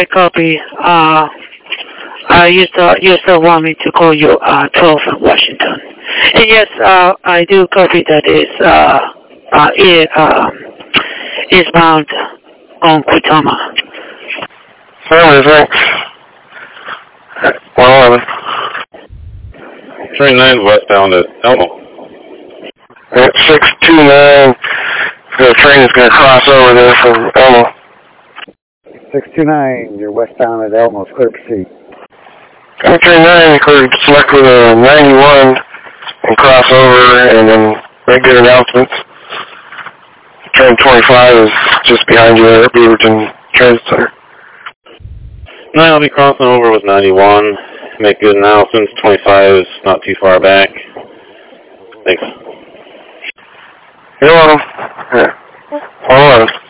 I copy. You still want me to call you 12 in Washington. And yes, I do copy that is bound on Kutama. Thanks. 111. Train 9 westbound at Elmo. At 629, the train is going to cross over there from Elmo. 629, you're westbound at Elmo, clear proceed. Train 9, clear to select with a 91 and cross over, and then make good announcements. Train 25 is just behind you there at Beaverton Transit Center. 9 will be crossing over with 91. Make good announcements. 25 is not too far back. Thanks. You're welcome. Yeah. 111.